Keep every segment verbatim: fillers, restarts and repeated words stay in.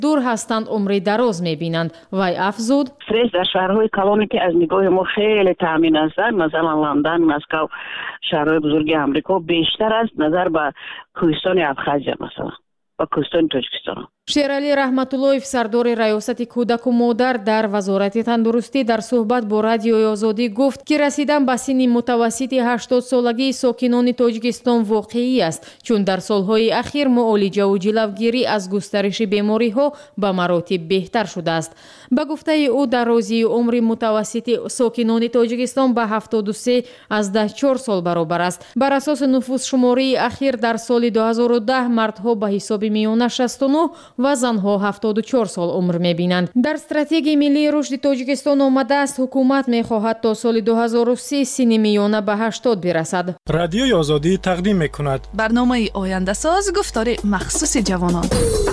дур ҳастанд умри дароз мебинанд. вай афзуд: стресс дар шаҳрҳои калоне ки аз нигоҳи мо хеле таъмин ҳастанд, масалан Лондон, Москав, шаҳрҳои бузурги амрико бештар аст назар ба кӯҳистони Абхазия масалан ва кӯҳистони Тоҷикистон. Шералӣ Раҳматуллоев, сардори раёсати кӯдаку модар дар вазорати тандурустӣ, дар суҳбат бо Радиои Озодӣ гуфт, ки расидан ба синни мутавассити ҳаштод солагии сокинони Тоҷикистон воқеӣ аст, чун дар солҳои ахир муолиҷаву ҷилавгирӣ аз густариши бемориҳо ба маротиб беҳтар шудааст. Ба гуфтаи ӯ, дарозии умри мутавассити сокинони Тоҷикистон ба ҳафтоду се азда чор сол баробар аст. Бар асоси нуфусшумории ахир дар соли ду ҳазору даҳ мардҳо ба ҳисоби миёна шасту нӯҳ ва занҳо ҳафтоду чор сол умр мебинанд. Дар стратегияи миллии рушди Тоҷикистон омадааст, ҳукумат мехоҳад то соли ду ҳазору се синни миёна ба ҳаштод бирасад. Радиои Озодӣ тақдим мекунад барномаи Ояндасоз, гуфтори махсуси ҷавонон.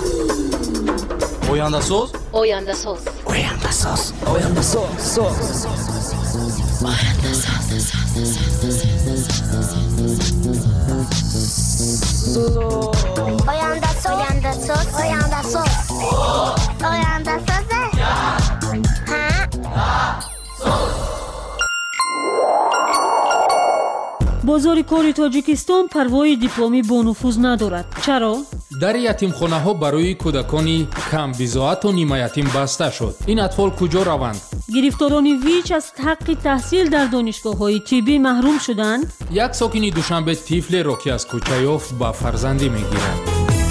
Ояндасоз Ояндасоз Ояндасоз Ояндасоз Ояндасоз Ояндасоз Ояндасоз бозори кори Тоҷикистон парвои дипломӣ бонуфуз надорад. Чаро? дар ятимхонаҳо барои кӯдакони камбизоату нимаятим баста шуд. Ин атфол куҷо раванд? гирифторони ВИЧ аз ҳаққи таҳсил дар донишгоҳҳои тиббӣ маҳрум шуданд? як сокини Душанбе тифлеро ки аз кӯча ёфт ба фарзандӣ мегирад.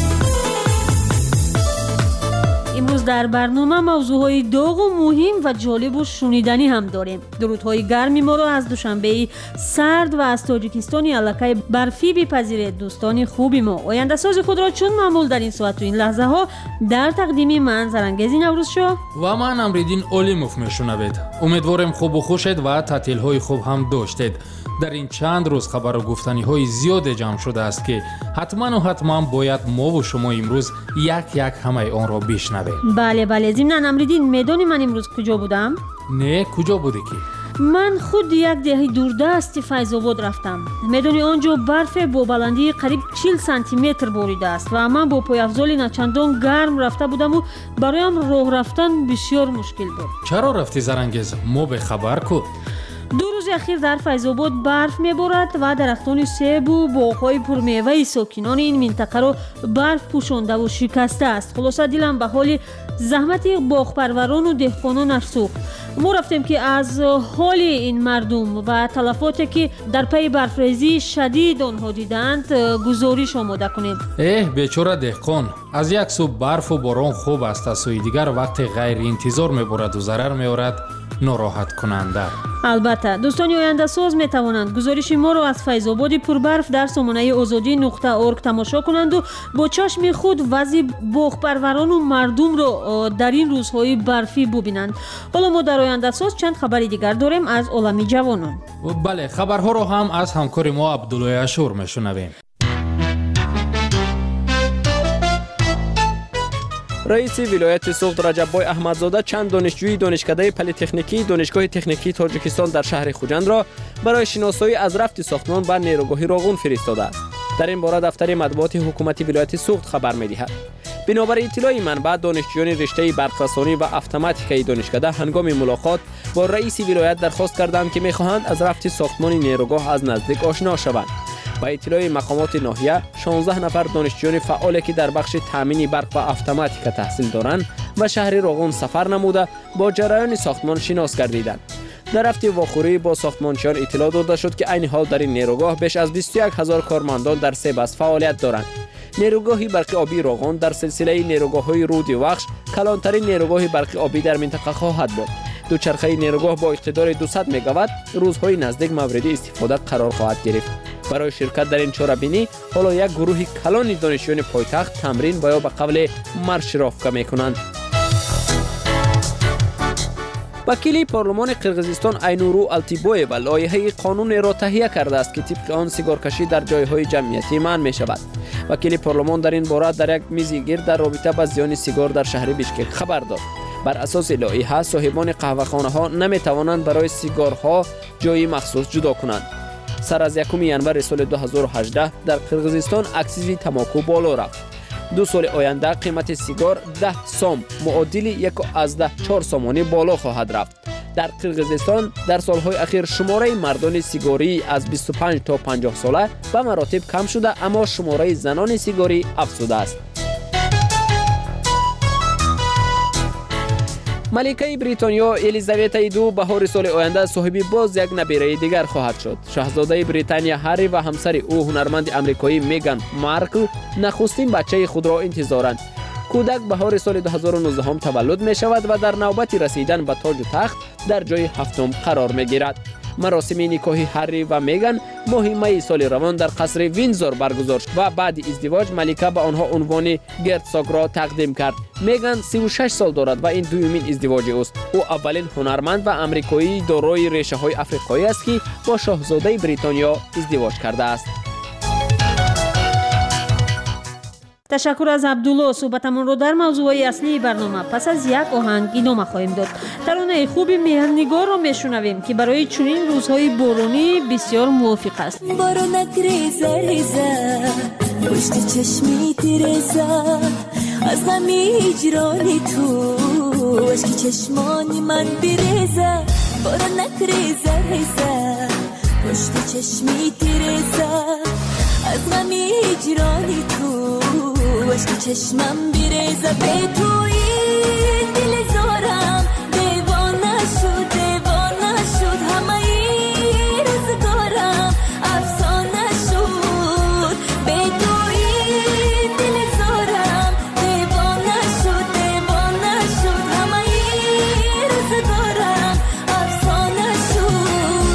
имрӯз дар барнома мавзӯъҳои доғу муҳим ва ҷолибу шуниданӣ ҳам дорем. дурудҳои гарми моро аз Душанбеи сард ва аз Тоҷикистони аллакай барфӣ бипазиред дӯстони хуби мо. Ояндасози худро чун маъмул дар ин соату ин лаҳзаҳо дар тақдими ман Зарангези Наврӯзшо ва ман Амриддин Олимов мешунавед. умедворем хубу хушед ва таътилҳои хуб ҳам доштед. дар ин чанд рӯз хабару гуфтаниҳои зиёде ҷамъ шудааст ки ҳатману ҳатман бояд мову шумо имрӯз як як ҳамаи онро бишнавем. бале бале зимнан Амриддин, медонӣ ман имрӯз куҷо будам? не, куҷо будӣ ки? ман худ як деҳаи дурдасти Файзобод рафтам. медонӣ он ҷо барфе бо баландии қариб чил сантиметр боридааст ва ман бо пойафзоли начандон гарм рафта будаму бароям роҳ рафтан бисёр мушкил буд. чаро рафтӣ Зарангез? мо бехабар ку. ду рӯзи ахир дар Файзобод барф меборад ва дарахтони себу боғҳои пурмеваи сокинони ин минтақаро барф пӯшондаву шикастааст. хулоса дилам ба ҳоли заҳмати боғпарварону деҳқононаш сӯхт. мо рафтем ки аз ҳоли ин мардум ва талафоте ки дар пайи барфрезии шадид онҳо диданд гузориш омода кунем. эҳ бечора деҳқон, аз як сӯ барфу борон хуб аст, аз сӯи дигар вақте ғайриинтизор мебораду зарар меорад нороҳат кунанда. албатта дӯстони Ояндасоз метавонанд гузориши моро аз Файзободи пурбарф дар сомонаи озодӣ нуқта орг тамошо kunandu бо чашми худ вазъи боғпарварону мардумро дар ин рӯзҳои барфӣ бубинанд. ҳоло мо дар Ояндасоз чанд хабари дигар дорем аз олами ҷавонон. бале, хабарҳоро ҳам аз ҳамкори мо Абдуллои Ашур мешунавем. раиси вилояти Суғд Раҷаббой Аҳмадзода чанд донишҷӯи донишкадаи политехникии донишгоҳи техникии Тоҷикистон дар шаҳри Хуҷандро барои шиносоӣ аз рафти сохтмон ба нерӯгоҳи Роғун фиристодааст. дар ин бора дафтари матбуоти ҳукумати вилояти Суғд хабар медиҳад. бинобар иттилои манбаъ, донишҷӯёни риштаи барқрасонӣ ва автоматикаи донишкада ҳангоми мулоқот бо раиси вилоят дархост карданд ки мехоҳанд аз рафти сохтмони нерӯгоҳ аз наздик ошно шаванд. ба иттилои мақомоти ноҳия, шонздаҳ нафар донишҷӯёни фаъоле ки дар бахши таъмини барқ ва автоматика таҳсил доранд ба шаҳри Роғун сафар намуда бо ҷараёни сохтмон шинос гардиданд. дар рафти вохӯрӣ бо сохтмончиён иттилоъ дода шуд ки айни ҳол дар ин нерӯгоҳ беш аз бисту як ҳазор кормандон дар се баст фаъолият доранд. нерӯгоҳи барқи обии Роғун дар силсилаи нерӯгоҳҳои руди вахш калонтарин нерӯгоҳи барқи обӣ дар минтақа хоҳад буд. дучархаи нерӯгоҳ бо иқтидори дусад мегаватт рӯзҳои наздик мавриди истифода қарор хоҳад гирифт. барои ширкат дар ин чорабинӣ ҳоло як гурӯҳи калони донишҷӯёни пойтахт тамрин ва ё ба қавле маршировка мекунанд. вакили парлумони Қирғизистон Айнуру Алтибоева лоиҳаи қонунеро таҳия кардааст ки тибқи он сигоркашӣ дар ҷойҳои ҷамъиятӣ манъ мешавад. вакили парлумон дар ин бора дар як мизи гирд дар робита ба зиёни сигор дар шаҳри Бишкек хабар дод. бар асоси лоиҳа соҳибони қаҳвахонаҳо наметавонанд барои сигорҳо ҷойи махсус ҷудо кунанд. сар аз якуми январи соли ду ҳазору ҳаждаҳ дар Қирғизистон аксизи тамоку боло рафт. دو سال آینده قیمت سیگار ده سوم معادل یک و از چهار سومانی بالا خواهد رفت. در قرقیزستان در سالهای اخیر شماره مردان سیگاری از بیست و پنج تا پنجاه ساله به مراتب کم شده، اما شماره زنان سیگاری افزوده است. ملکه بریتانیا الیزابت دو بهار سال آینده صاحب باز یک نبیره دیگر خواهد شد. شاهزاده بریتانیا هری و همسر او هنرمند آمریکایی میگان مارکل نخستین بچه خود را انتظارند. کودک بهار سال دو هزار و نوزده هم تولد می شود و در نوبت رسیدن به تاج و تخت در جای هفتم قرار می گیرد. مراسم نکاح هری و میگان ماه می سال روان در قصر وینزور برگزار شد و بعد ازدواج ملکه به آنها عنوان گرتساگ را تقدیم کرد. میگان سی و شش سال دارد و این دومین ازدواج اوست. او اولین هنرمند و آمریکایی دارای ریشه های آفریقایی است که با شاهزاده بریتانیا ازدواج کرده است. تشکر از عبدالله. صحبتمان رو در موضوعی اصلی برنامه پس از یک آهنگ ادامه خواهیم داد. ترانه خوب مهرنگار را میشنویم که برای چنین روزهای بارونی بسیار موافق است. بارونک ریزه ریزه پشت چشمی تیرزه از غمی هجرانی تو عشق چشمانی من بریزه. بارونک ریزه ریزه پشت چشمی تیرزه از غمی هجرانی تو عشق چشمم بریزه. به توی دل زارم دیوانه شد دیوانه شد همه ای روزگارم افسانه شد. به توی دل زارم دیوانه شد دیوانه شد همه ای روزگارم افسانه شد.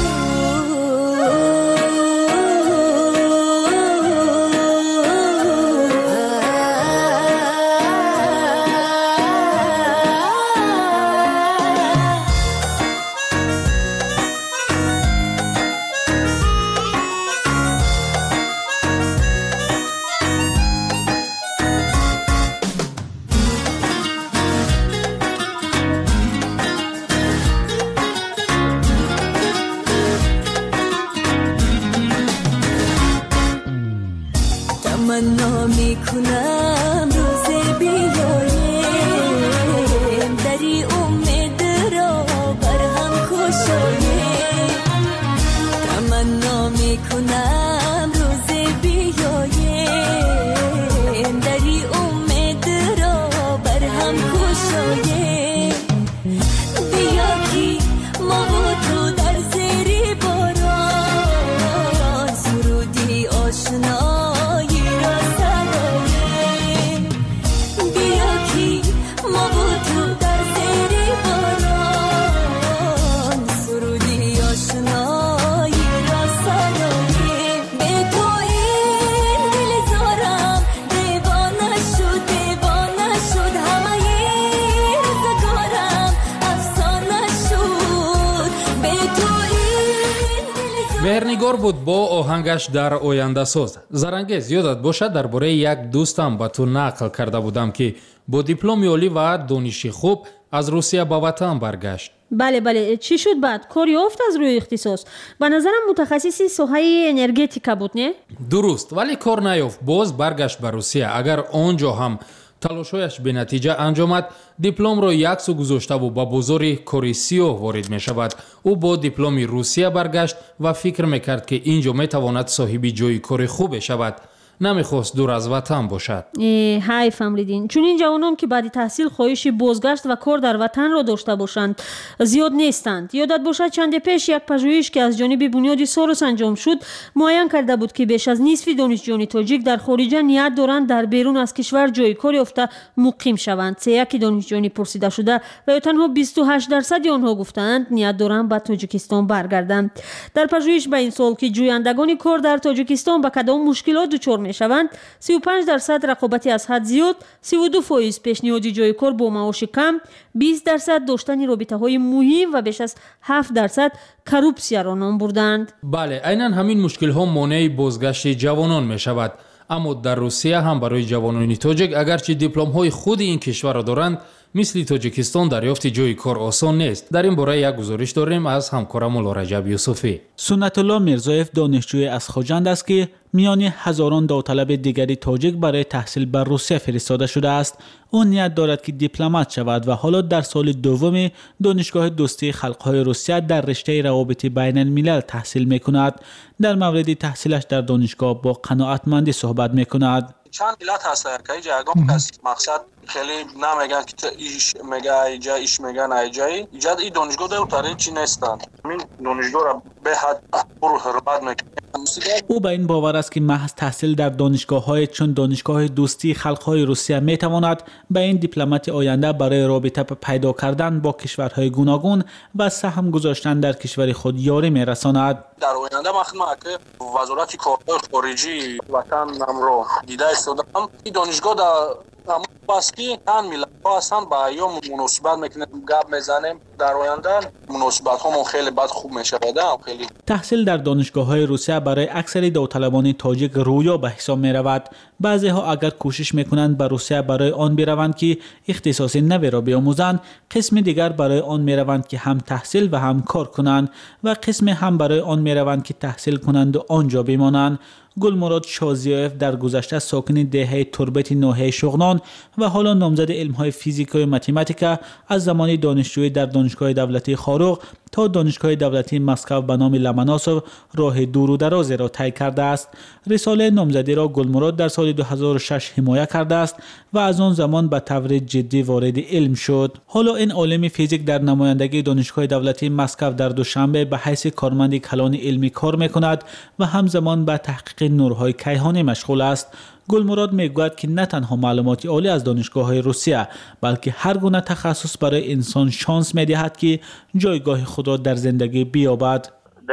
تمنا میکنم روز بیایم دری امید را بر هم کشایم. تمنا میکنم روز بیایم دری امید را بر هم کشایم. بیا کی ما و تو در زیر باران سرودی آشنا مهرنگار بود با آهنگش در آینده ساز. زرنگیز یادت باشد درباره یک دوستم به تو نقل کرده بودم که با دیپلم عالی و دانش خوب از روسیه به وطن برگشت. بله بله. چی شد بعد؟ کار یافت از روی اختصاص؟ به نظرم متخصصی ساحه انرژتیکا بود نه؟ درست، ولی کار نیافت. باز برگشت به روسیه. اگر آنجا هم تلاشش به نتیجه انجامد، دیپلم را یک سو گذاشته و با بازار کاری سیاه وارد می شود. او با دیپلم روسیه برگشت و فکر میکرد که اینجا می تواند صاحب جای کار خوب شود. نمیخواست دور از وطن باشد. های فهمیدین. چون این جوانان که بعد تحصیل خواهش بازگشت و کار در وطن را داشته باشند زیاد نیستند. یادت باشد چند پیش یک پژوهش که از جانب بنیاد سوروس انجام شد معین کرده بود که بیش از نصف دانشجویان تاجیک در خارج نیت دارند در بیرون از کشور جای کار یافته مقیم شوند. سه یک دانشجویان پرسیده شده و تنها بیست و هشت درصد آنها گفتند نیت دارند به تاجیکستان برگردند. در پژوهش به این سوال که جویندگان کار در تاجیکستان با کدام مشکلات دچار میشوند، سی و پنج درصد رقابتی از حد زیاد، سی و دو درصد پیشنهادی جای کار با معاش کم، بیست درصد داشتن رابطه های مهم و بیش از هفت درصد کروپسیا را نام بردند. بله، عیناً همین مشکل ها مانع بازگشت جوانان می شود. اما در روسیه هم برای جوانان تاجیک اگرچه دیپلم های خود این کشور را دارند، مثل تاجیکستان دریافت جای کار آسان نیست. در این باره یک گزارش داریم از همکارم مولا رجب یوسفی. سنت الله میرزایف دانشجوی از خوجند است که میان هزاران داوطلب دیگری تاجیک برای تحصیل بر روسیه فرستاده شده است. او نیت دارد که دیپلمات شود و حالا در سال دوم دانشگاه دوستی خلق‌های روسیه در رشته روابط بین الملل تحصیل میکند. در مورد تحصیلش در دانشگاه با قناعتمندی صحبت میکند. چند علت هست که اینجا یکم کس مقصد خیلی نمیگن که ایش میگه اینجا ایش میگن اینجایی ایجاد این دانشگاه در تاریخ چی نیستن. این دانشگاه را به حد پر حرمت میکنه. او به این باور است که محض تحصیل در دانشگاه‌های چون دانشگاه دوستی خلق‌های روسیه میتواند به این دیپلمات آینده برای رابطه پیدا کردن با کشورهای گوناگون و سهم گذاشتن در کشور خود یاری میرساند. در آینده مخمه که وزارت کارهای خارجی وطنم را دیده استادم این دانشگاه در اما بس که تن ملت ها هستن با ایام مناسبت میکنیم گپ میزنیم در آینده مناسبت ها خیلی بد خوب میشه. خیلی تحصیل در دانشگاه های روسیه برای اکثر داوطلبان تاجیک رویا به حساب می رود. بعضی ها اگر کوشش میکنند به روسیه برای آن بروند که اختصاص نوی را بیاموزند، قسم دیگر برای آن میروند که هم تحصیل و هم کار کنند و قسم هم برای آن میروند که تحصیل کنند و آنجا بمانند. گلمراد شازیایف در گذشته ساکن دهه تربت ناحیه شغنان و حالا نامزد علم‌های فیزیک و متمتیکا از زمان دانشجویی در دانشگاه دولتی خاروق تا دانشگاه دولتی مسکو به نام لمناسوف راه دور و درازی را طی کرده است. رساله نامزدی را گلمراد در سال دو هزار و شش حمایت کرده است و از آن زمان به طور جدی وارد علم شد. حالا این عالم فیزیک در نمایندگی دانشگاه دولتی مسکو در دوشنبه به حیث کارمند کلان علمی کار می‌کند و همزمان به تحقیق نورهای کیهانی مشغول است. گلمراد میگوید که نه تنها معلومات عالی از دانشگاه‌های روسیه بلکه هر گونه تخصص برای انسان شانس می‌دهد که جایگاه خود را در زندگی بیابد.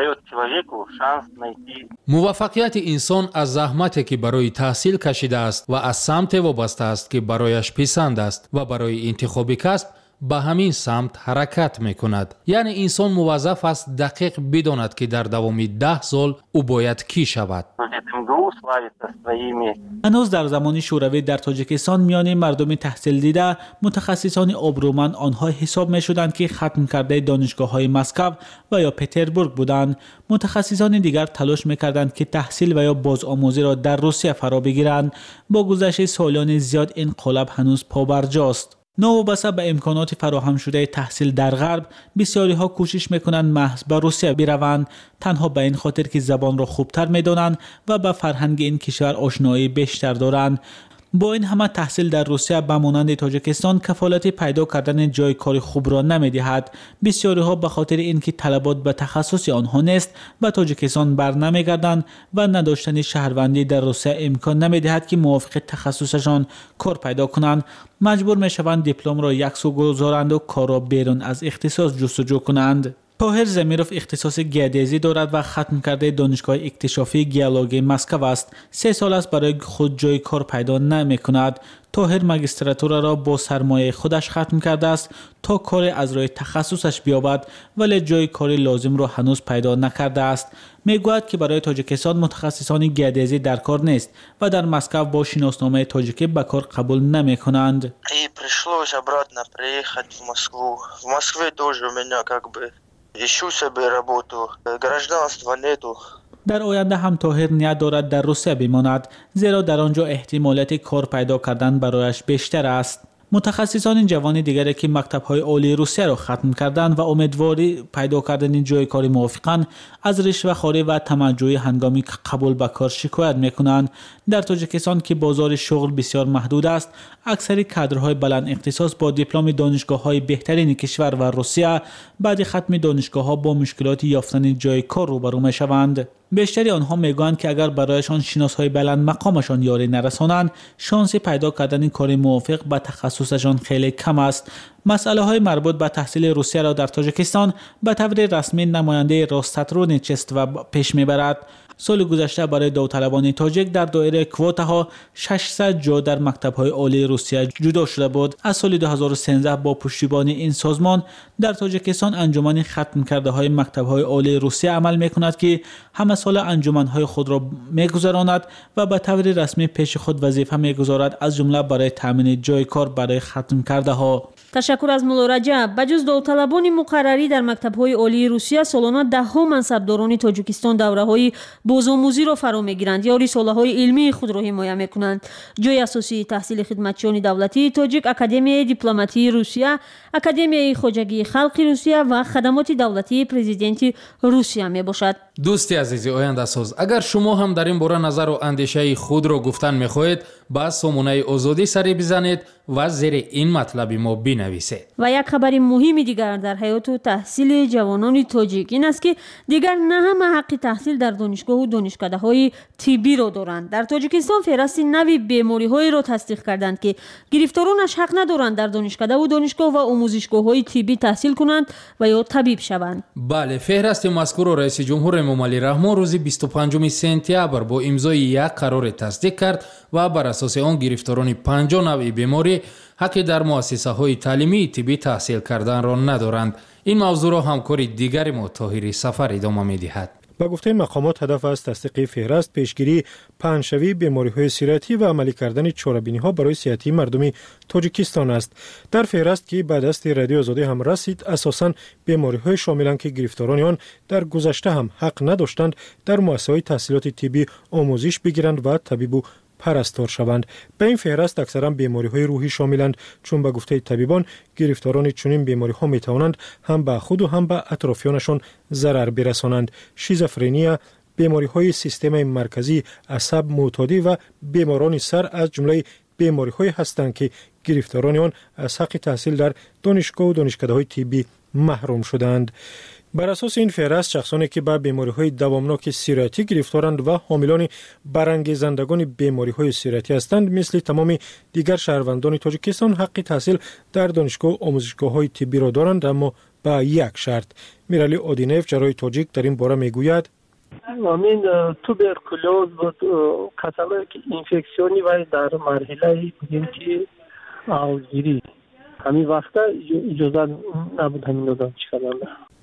موفقیت انسان از زحمتی که برای تحصیل کشیده است و از سمت وابسته است که برایش پسند است و برای انتخاب کسب به همین سمت حرکت می کند. یعنی انسان موظف است دقیق بداند که در دوام ده سال او باید کی شود. هنوز در زمان شوروی در تاجیکستان میان مردم تحصیل دیده متخصصان آبرومند آنها حساب می شدند که ختم کرده دانشگاه های مسکو و یا پترزبورگ بودند. متخصصان دیگر تلاش می کردند که تحصیل و یا بازآموزی را در روسیه فرا بگیرند. با گذشت سالان زیاد این قالب هنوز پابرجاست. نوابسته به امکانات فراهم شده تحصیل در غرب، بسیاری ها کوشش میکنند محض به روسیه بروند، تنها به این خاطر که زبان را خوبتر میدانند و به فرهنگ این کشور آشنایی بیشتر دارند. با این همه تحصیل در روسیه به مانند تاجیکستان کفالت پیدا کردن جای کار خوب را نمیدهد. بسیاری ها به خاطر اینکه طلبات به تخصص آنها نیست به تاجیکستان بر نمیگردند و نداشتن شهروندی در روسیه امکان نمیدهد که موافق تخصصشان کار پیدا کنند. مجبور میشوند دیپلم را یک سو گذارند و کار را بیرون از اختصاص جستجو کنند. طاهر زمیروف اختصاص گیودزی دارد و ختم کرده دانشگاه اکتشافی گیولوژی مسکو است. سه سال است برای خود جای کار پیدا نمی کند. طاهر ماجستراتور را با سرمایه خودش ختم کرده است تا کار از راه تخصصش بیابد، ولی جای کاری لازم را هنوز پیدا نکرده است. میگوید که برای تاجیکستان متخصصان گیودزی در کار نیست و در مسکو با شناسنامه تاجیکی به کار قبول نمی کنند. пришлось обратно приехать в Москву. В Москве тоже у меня как бы ищу себе работу. Гражданства нету. در آینده هم طاهر نیت دارد در روسیه بماند، زیرا در آنجا احتمالیت کار پیدا کردن برایش بیشتر است. متخصصان جوان دیگری که مکتب‌های عالی روسیه را ختم کردند و امیدواری پیدا کردن جای کاری موافقند، از رشوه‌خواری و طمع‌جویی هنگامی قبول به کار شکایت می‌کنند. در تاجیکستان که بازار شغل بسیار محدود است، اکثر کادرهای بلند اختصاص با دیپلم دانشگاه‌های بهترین کشور و روسیه بعد ختم دانشگاه‌ها با مشکلات یافتن جای کار روبرو می‌شوند. بیشتری آنها میگویند که اگر برایشان شناسهای بلند مقامشان یاری نرسانند، شانس پیدا کردن کار موافق به تخصصشان خیلی کم است. مسئله های مربوط به تحصیل روسیه را در تاجیکستان به طور رسمی نماینده راستاترونیچست و پیش میبرد. سال گذشته برای داوطلبان تاجیک در دایره کوتاها ششصد جا در مکتب‌های عالی روسیه جدا شده بود. از سال دو هزار و سیزده با پشتیبانی این سازمان در تاجیکستان انجمن ختم کرده های مکتب‌های عالی روسیه عمل می‌کند که همه سال انجمن‌های خود را می‌گذراند و به طور رسمی پیش خود وظیفه می‌گذارد، از جمله برای تامین جای کار برای ختم کرده ها. تشکر از مولا رجب. بجز داوطلبان مقرری در مکتب‌های عالی روسیه سالانه ده‌ها منصبداران تاجیکستان دوره‌های بازآموزی را فرا می‌گیرند یا رساله‌های علمی خود را حمایت می‌کنند. جای اساسی تحصیل خدمتچیان دولتی تاجیک اکادمیای دیپلماتی روسیه، اکادمیای خواجگی خلق روسیه و خدمات دولتی پرزیدنت روسیه میباشد. دوستی عزیزی آینده ساز، اگر شما هم در این باره نظر و اندیشه خود را گفتن می‌خواهید، با سامانه آزادی سری بزنید و زیر این مطلب ما بنویسید. و یک خبر مهم دیگر در حیات و تحصیل جوانان تاجیک این است که دیگر نه همه حق تحصیل در دانشگاه و دانشکده‌های طبی را دارند. در تاجیکستان فهرست نوی بیماری‌های را تصدیق کردند که گرفتارانش حق ندارند در دانشکده و دانشگاه و آموزشگاه‌های طبی تحصیل کنند و یا طبیب شوند. بله، فهرست مذکور را رئیس جمهور امام علی رحمان روز بیست و پنجم سپتامبر با امضای یک قرار تصدیق کرد و بر اساس آن گرفتاران پنجاه نوع بیماری حق در مؤسسه های تعلیمی طبی تحصیل کردن را ندارند. این موضوع را همکار دیگر ما طاهری سفر ادامه می‌دهد. با گفته مقامات هدف از تصدیق فهرست پیشگیری پنه‌شوی بیماری‌های سیرتی و عملی کردن چاره‌بینی‌ها برای صحتی مردم تاجیکستان است. در فهرست که به دست رادیو آزادی هم رسید، اساساً بیماری‌های شاملند که گرفتاران آن در گذشته هم حق نداشتند در مؤسسه‌های تحصیلات طبی آموزش بگیرند و طبیب و پرستار شوند. به این فهرست اکثرا بیماری‌های روحی شاملند، چون به گفته طبیبان گرفتاران چنین بیماری‌ها می‌توانند هم به خود و هم به اطرافیانشان ضرر برسانند. شیزوفرنیا، بیماری‌های سیستم مرکزی، عصب معتادی و بیماران سر از جمله بیماری‌های هستند که گرفتاران آن از حق تحصیل در دانشگاه و دانشکده‌های طبی محروم شدند. بر اساس این فهرست شخصانی که به بیماری‌های دوامناک سیرتی گرفتارند و حاملان برانگیزندگان بیماری‌های سیرتی هستند، مثل تمام دیگر شهروندان تاجیکستان حق تحصیل در دانشگاه و آموزشگاه‌های طبی را دارند، اما با یک شرط. میرالی اودینف جراح تاجیک در این باره میگوید: همین توبرکولوز بود کاتالوگ اینفکسیونی و در مرحله بودیم که آوگیری همین وقتا اجازه نبود همین دادم چیکارم.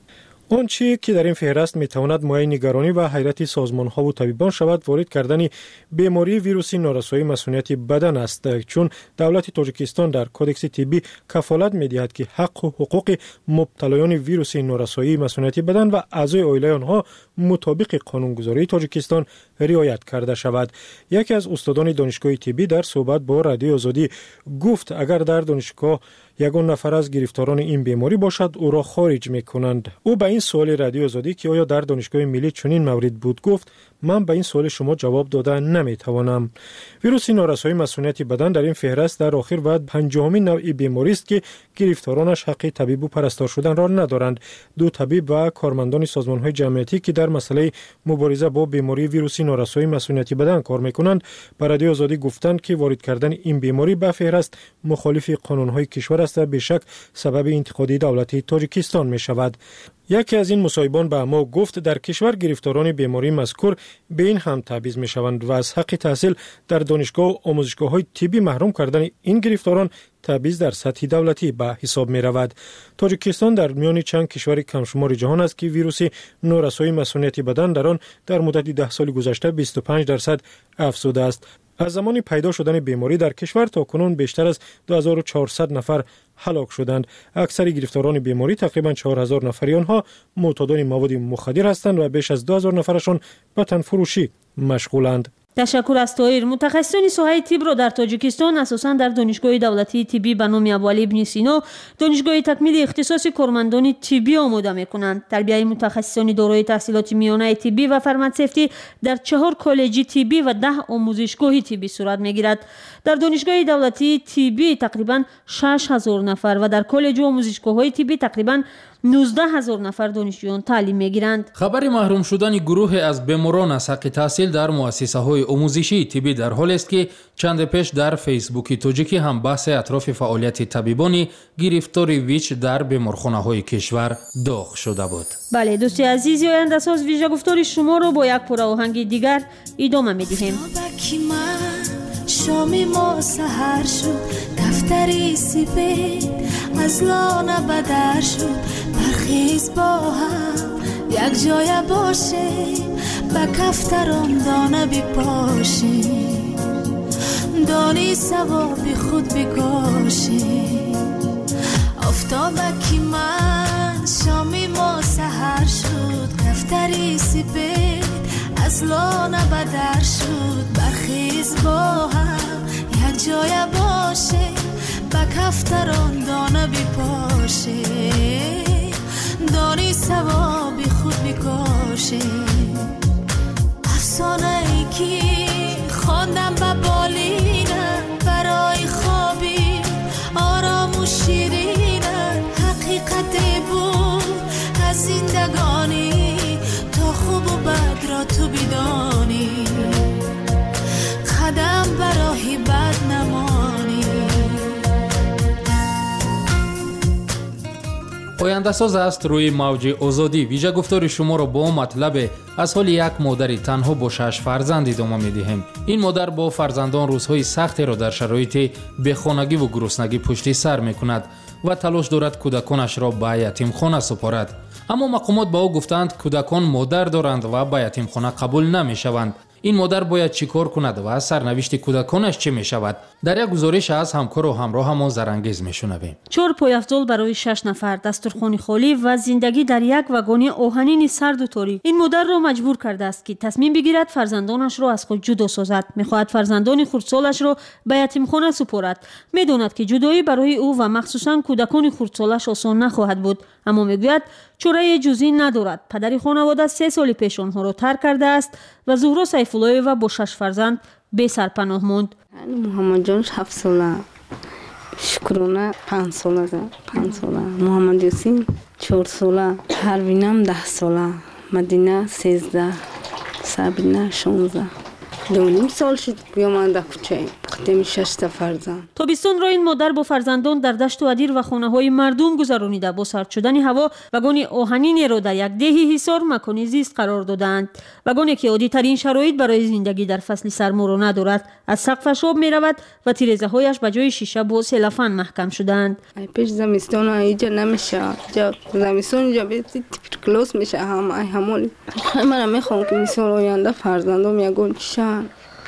اون چی که در این فهرست میتواند مایه نگرانی و حیرت سازمان‌ها و طبیبان شود وارد کردن بیماری ویروسی نارسایی مسئولیت بدن است، چون دولت تاجیکستان در کدکس طبی کفالت میدهد که حق و حقوق مبتلایان ویروس نارسایی مسئولیت بدن و اعضای عائله آنها مطابق قانونگذاری تاجیکستان رعایت کرده شود. یکی از استادان دانشگاه طبی در صحبت با رادیو آزادی گفت اگر در دانشگاه یگان نفر از گرفتاران این بیماری باشد او را خارج میکنند. او به این سوال رادیو آزادی که آیا در دانشگاه ملی چنین مورد بود گفت: من به این سوال شما جواب داده نمیتوانم. ویروس نارسایی مسئولیت بدن در این فهرست در آخر و پنجمین نوع بیماری است که گرفتارانش حق طبیب و پرستار شدن را ندارند. دو طبیب و کارمندان سازمان‌های جمعیتی که در مسئله مبارزه با بیماری ویروسی نارسایی مسئولیت بدن کار میکنند به رادیو آزادی گفتند که وارد کردن این بیماری به فهرست مخالف قانون‌های کشور است و بیشک سبب انتقادی دولت تاجیکستان می شود. یکی از این مصاحبان به ما گفت در کشور گرفتاران بیماری مذکور به این هم تبعیض می شوند و از حق تحصیل در دانشگاه و آموزشگاه‌های طبی محروم کردن این گرفتاران تبعیض در سطح دولتی به حساب می رود. تاجیکستان در میان چند کشور کمشمار جهان است که ویروس نارسایی مسئولیت بدن در آن در مدت ده سال گذشته بیست و پنج درصد افزوده است. از زمان پیدا شدن بیماری در کشور تا کنون بیشتر از دو هزار و چهارصد نفر هلاک شدند. اکثر گرفتاران بیماری تقریبا چهار هزار نفری آنها معتادان مواد مخدر هستند و بیش از دو هزار نفرشان به تن فروشی مشغولند. تشکر از طاهر. متخصصان ساحه طب را در تاجیکستان اساساً در دانشگاه دولتی طبی به نام ابوعلی ابن سینا دانشگاه تکمیل اختصاص کارمندان طبی آماده می‌کنند. تربیت متخصصان دارای تحصیلات میانه طبی و فارماسیستی در چهار کالج طبی و ده آموزشگاه طبی صورت می‌گیرد. در دانشگاه دولتی طبی تقریباً شش هزار نفر و در کالج و آموزشگاه‌های طبی تقریباً نوزده هزار نفر دانشجویان تعلیم می‌گیرند. خبر محروم شدن گروه از بیماران از حق تحصیل در مؤسسه‌های آموزشی طبی در حال است که چند پیش در فیسبوک تاجیکی هم بحث اطراف فعالیت طبیبان گرفتار ویچ در بیمارخانه‌های کشور داغ شده بود. بله دوستی عزیزی، آینده ساز ویژه گفتار شما رو با یک پور آهنگ دیگر ادامه می‌دهیم. شامی ما سحر شد، دفتری سپید از لانه بدر شد، برخیز با هم یک جای باشیم، به کفتران دانه بپاشیم، دانی ثواب خود بکاشیم. آفتابکی من شامی ما سحر شد، دفتری سپید از لانه بدر شد، برخیز با هم یک جای باشه، به کفتران دانه بپاشه، دانی ثواب خود بکاشه. افسانه ای که خواندم به بالینه، برای خوابی آرام و شیرینه، حقیقتی بود از زندگانی، تا خوب و بد را تو بدانی، قدم برای بد نمانی. آینده ساز است روی موج آزادی. ویژه گفتار شما را با مطلب از حال یک مادر تنها با شش فرزند ادامه می‌دهیم. این مادر با فرزندان روزهای سختی را در شرایط بیخانگی و گرسنگی پشت سر می‌کند و تلاش دارد کودکانش را به یتیمخانه سپارد. اما مقامات با او گفتند کودکان مادر دارند و به یتیمخانه قبول نمی‌شوند. این مادر باید چیکار کند و سرنوشت کودکانش چه می شود؟ در یک گزارش از همکار و همراهمان زرانگیز میشنویم. چهار پایافزال برای شش نفر، دسترخوانی خالی و زندگی در یک واگن آهنین سرد و تاریک این مادر را مجبور کرده است که تصمیم بگیرد فرزندانش را از خود جدا سازد. میخواهد فرزندان خردسالش را به یتیمخانه سپارد. میداند که جدایی برای او و مخصوصا کودکان خردسالش آسان نخواهد بود، اما میگوید چاره جزئی ندارد. پدر خانواده سه سال پیش آنها را ترک کرده است و زهرا سیف‌الله‌یووا با شش فرزند بی سرپناه ماند. محمد جانش هفت ساله، شکرانه پنج ساله، پنج ساله، محمد یاسین چهار ساله، پروینم ده ساله، مدینه سیزده، سابینه شانزده. دو نیم سال شد بیام من در کوچه قدیم شش تا فرزند. تابستان را این مادر با فرزندان در دشت و ادیر و خانه‌های مردم گذرانیده. با سرد شدن هوا واگن آهنینی را در یک دهی حصار مکان زیست قرار دادند. واگنی که عادی ترین شرایط برای زندگی در فصل سرما را ندارد. از سقفش آب می‌رود و تیره‌هایش به جای شیشه با سلفان محکم شدند. پیش زمستان اینجا نمیشه. جا زمستان اینجا به تبرکلوز میشه. هم همون من میخوام که مثال آینده فرزندام یگون چشن.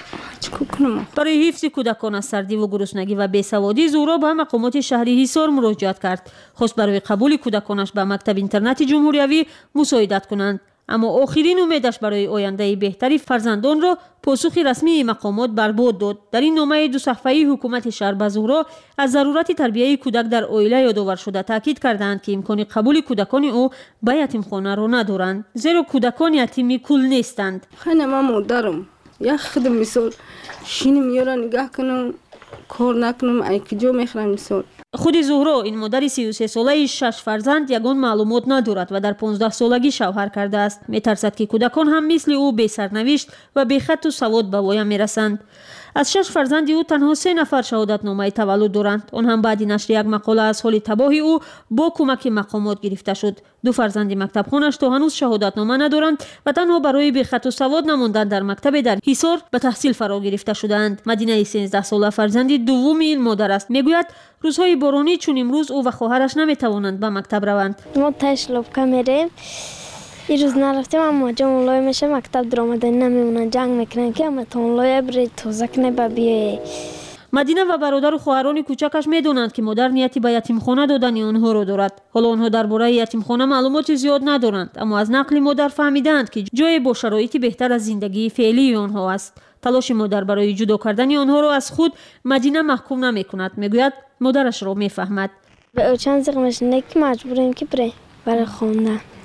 برای حفظ کودکان از سردی و گرسنگی و بیسوادی زهرا به مقامات شهری حصار مراجعت کرد. خواست برای قبول کودکانش به مکتب اینترنت جمهوریوی مساعدت کنند. اما آخرین امیدش برای آینده بهتری فرزندان را پاسخ رسمی مقامات برباد داد. در این نامه دو صفحه‌ای حکومت شهر به زهرا از ضرورت تربیت کودک در عائله یادآور شده تاکید کردند که امکان قبول کودکان او به یتیمخانه را ندارند، زیرا کودکان یتیمی کل نیستند. خیلی من مادرم یا خودم مثال شینی میارن نگاه کنم کار نکنم ای کجا میخرم مثال. خود زهرا این مادر سی و سه ساله شش فرزند یگان معلومات ندارد و در پانزده سالگی شوهر کرده است. میترسد که کودکان هم مثل او بی سرنوشت و بی خط و سواد به وایم میرسند. از شش فرزند او تنها سه نفر شهادت نامه تولد دارند. آن هم بعد نشر یک مقاله از حال تباه او با کمک مقامات گرفته شد. دو فرزند مکتب خانش تا هنوز شهادت نامه ندارند و تنها برای بی خط و سواد نماندن در مکتب در حصار به تحصیل فرا گرفته شدند. مدینه سیزده ساله فرزند دوم این مادر است. میگوید روزهای بارانی چون امروز او و خواهرش نمیتوانند به مکتب روند. ما تاش لوبکا میریم. این روز نرفتیم اما جان لای میشه مکتب درآمده نمیمونن جنگ میکنن که اما تون لای برید توزک نبا بیه. مدینه و برادر و خواهران کوچکش میدونند که مادر نیتی به یتیمخانه دادن آنها را دارد. حالا آنها درباره یتیمخانه معلومات زیاد ندارند، اما از نقل مادر فهمیدند که جای با شرایطی بهتر از زندگی فعلی آنها است. تلاش مادر برای جدا کردن آنها را از خود مدینه محکوم نمیکند. میگوید مادرش را میفهمد. به چند زغمش نک مجبوریم که بره برای خواندن.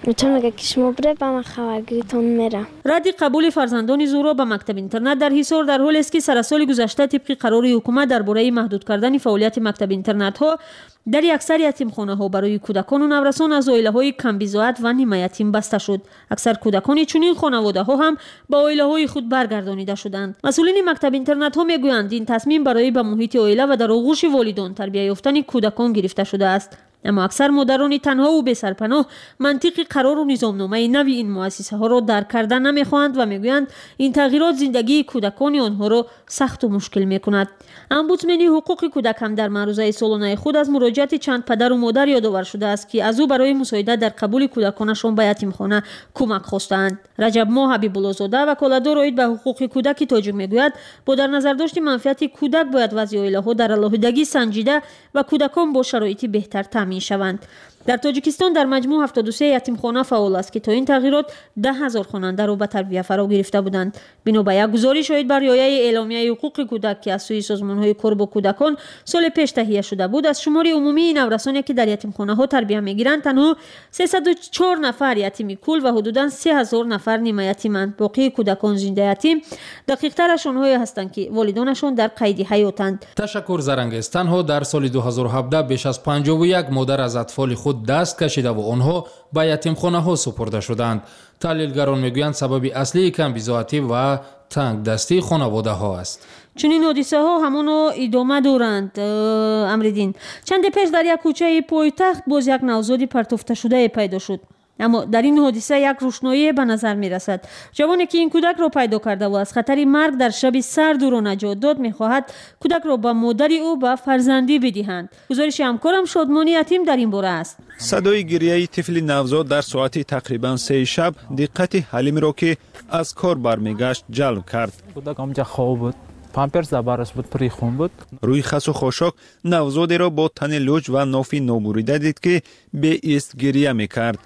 میتونه که شما بره به من خبرگیریتون میره. رد قبول فرزندان زورا به مکتب اینترنت در حصار در حالی است که سر سال گذشته طبق قرار حکومت درباره محدود کردن فعالیت مکتب اینترنت ها در اکثر یتیمخانه ها برای کودکان و نورسان از عائله های کم بضاعت و نیمه یتیم بسته شد. اکثر کودکان چنین خانواده ها هم به عائله های خود برگردانیده شدند. مسئولین مکتب اینترنت ها میگویند این تصمیم برای به محیط عائله و در آغوش والدان تربیت یافتن کودکان گرفته شده است. اما اکثر مادران تنها و بسرپناه منطق قرار و نظامنامه نوی این مؤسسه ها را درک کردن نمیخواهند و میگویند این تغییرات زندگی کودکان آنها را سخت و مشکل میکند. امبودسمن حقوق کودک هم در معروضه سالانه خود از مراجعت چند پدر و مادر یادآور شده است که از او برای مساعدت در قبول کودکانشان به یتیمخانه کمک خواستند. رجب ماه حبیب الله‌زاده وکالتدار عاید به حقوق کودک تاجیک میگوید با در نظر داشت منفعت کودک باید وضع عائله ها در علیحدگی سنجیده و کودکان با شرایط بهتر تامین شوند. در تاجیکستان در مجموع هفتاد و سه یتیمخانه فعال است که تا این تغییرات ده هزار خواننده را به تربیت فرا گرفته بودند. بنا به یک گزارش عاید بر رعایت اعلامیه حقوق کودک که از سوی سازمان‌های کار با کودکان سال پیش تهیه شده بود، از شمار عمومی نورسانی که در یتیمخانه‌ها تربیت می‌گیرند تنها سیصد و چهار نفر یتیم کل و حدوداً سه هزار نفر نیمه یتیمند. باقی کودکان زنده یتیم دقیق‌ترش آنهایی هستند که والدانشان در قید حیاتند. تشکر زرنگست. تنها در سال دو هزار و هفده بیش از پنجاه و یک مادر از اطفال خود دست کشیده و آنها به یتیمخانه ها سپرده شدند. تحلیلگران میگویند سبب اصلی کم بضاعتی و تنگ دستی خانواده ها است. چنین حادثه ها همانو ادامه دارند. امردین چند پیش در یک کوچه پایتخت باز یک نوزاد پرتافته شده پیدا شد. اما در این حادثه یک روشنایی به نظر می رسد. جوانی که این کودک را پیدا کرده و از خطر مرگ در شب سرد او را نجات داد می خواهد کودک را به مادر او به فرزندی بدهند. گزارش همکارم شادمانی یتیم در این باره است. صدای گریه طفل نوزاد در ساعت تقریبا سه شب دقت حلیم را که از کار برمیگشت جلب کرد. کودک آنجا خواب بود. پامپرز برش بود، پری خون بود. روی خس و خاشاک نوزادی را با تن لوچ و نافی نابریده دید که به ایست گریه میکرد.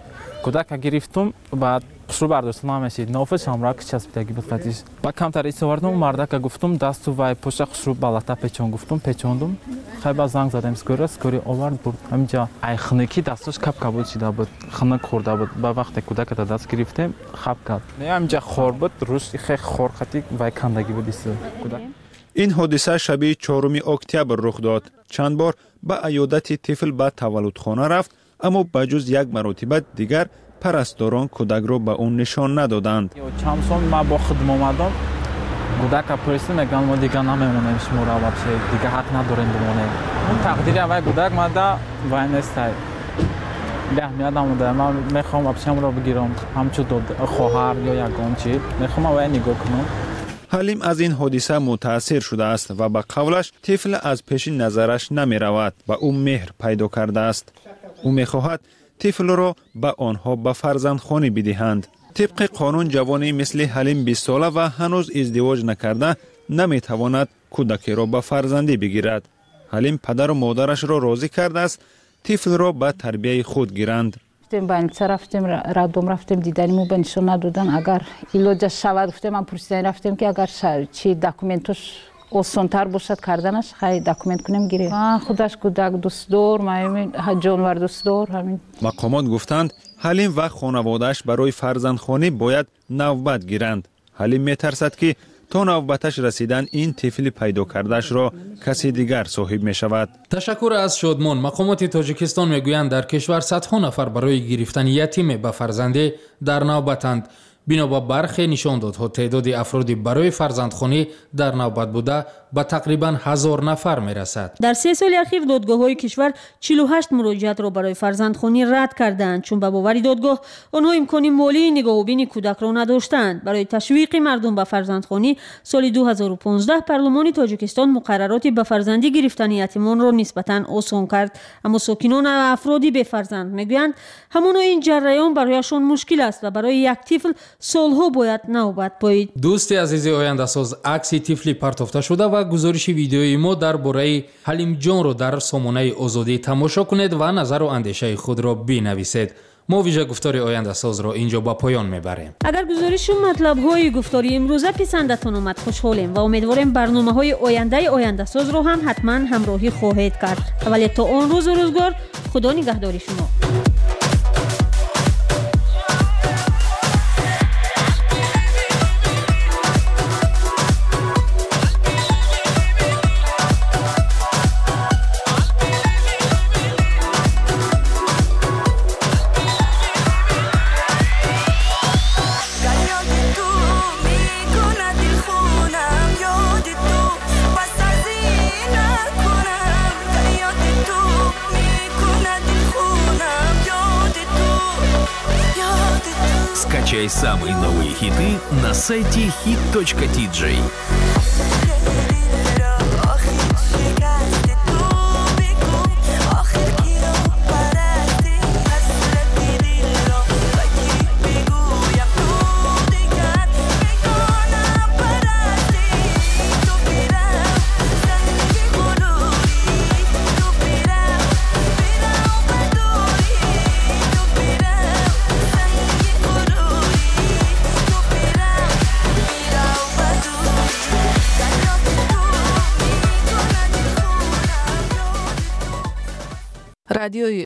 کودک گرفتم بعد قشر برداشتم نمیشید. نافش هم را که چسبیدگی بود قدیش. با کمتر ایستوردم مردک گفتم دست و پشت قشر بالاتر پیچون گفتم پیچوندم. خیلی زنگ زدم اسکوری اسکوری آورد برد. همینجا ای خنکی دستش کپ کبود شده بود. خنک خورده بود. با وقتی کودک تا دست گرفتم خب کرد. نه همینجا خور بود روش خیلی خور خطی و کندگی بود است کودک. این حادثه شب چهارم اکتبر رخ داد. چند بار به عیادت طفل به تولدخانه رفت اما بجز یک مرتبه دیگر پرستاران کودک را به اون نشان ندادند. چند سال ما با خدمت آمدم کودک پرسید میگن ما دیگه نمیمونیم شما را واپس دیگه حق نداریم بمونیم. اون تقدیر اول کودک ماده وای نیست. ده میاد آمده من میخوام واپسم را بگیرم همچون خواهر یا یگان چی میخوام وای نگاه کنم. حلیم از این حادثه متاثر شده است و به قولش طفل از پیش نظرش نمی رود و او مهر پیدا کرده است. او می خواهد طفل را به آنها به فرزندخانه بدهند. طبق قانون جوانی مثل حلیم بیست ساله و هنوز ازدواج نکرده نمی تواند کودکی را به فرزندی بگیرد. حلیم پدر و مادرش را راضی کرده است طفل را به تربیت خود گیرند. больница رفتیم رادوم رفتیم دیدنیمو به نشون ندادن اگر ایلاج شود گفتم من پرسیدن رفتیم که اگر چی دکومنتش آسان‌تر باشد کردنش خیلی دکومنت کنیم گیره من خودش کودک دوست دار من جانور دوست دار همین. مقامات گفتند حلیم و خانواده‌اش برای فرزندخوانی باید نوبت گیرند. حلیم میترسد که تا نوبتش رسیدن این طفل پیدا کردهش را کسی دیگر صاحب می شود. تشکر از شادمان. مقامات تاجیکستان میگویند در کشور صدها نفر برای گرفتن یتیم به فرزندی در نوبتند. بنا به برخی نشاندادها تعداد افرادی برای فرزندخوانی در نوبت بوده به تقریبا هزار نفر می رسد. در سه سال اخیر دادگاه‌های کشور چهل و هشت مراجعت را برای فرزندخوانی رد کردند چون به باور دادگاه آنها امکان مالی نگاه‌بین کودک را نداشتند. برای تشویق مردم به فرزندخوانی سال دو هزار و پانزده پارلمان تاجیکستان مقرراتی به فرزندی گرفتن یتیمان را نسبتاً آسان کرد. اما ساکنان افرادی به فرزند میگویند همانا این جریان برایشان مشکل است و برای یک طفل سالها باید نوبت پایید. دوستی عزیزی آینده ساز عکس طفلی پرتافته شده و گزارش ویدیویی ما درباره حلیم جان را در سامانه آزادی تماشا کنید و نظر و اندیشه خود را بنویسید. ما ویژه گفتار آینده ساز را اینجا با پایان میبریم. اگر گزارش مطلب های گفتاری امروزه پسندتون آمد خوشحالیم و امیدواریم برنامه های آینده آینده ساز را هم حتما همراهی خواهید کرد. ولی تا آن روز و روزگار خدا نگهداری شما. Скачай самые новые хиты на сайте хит точка ти джей. радиои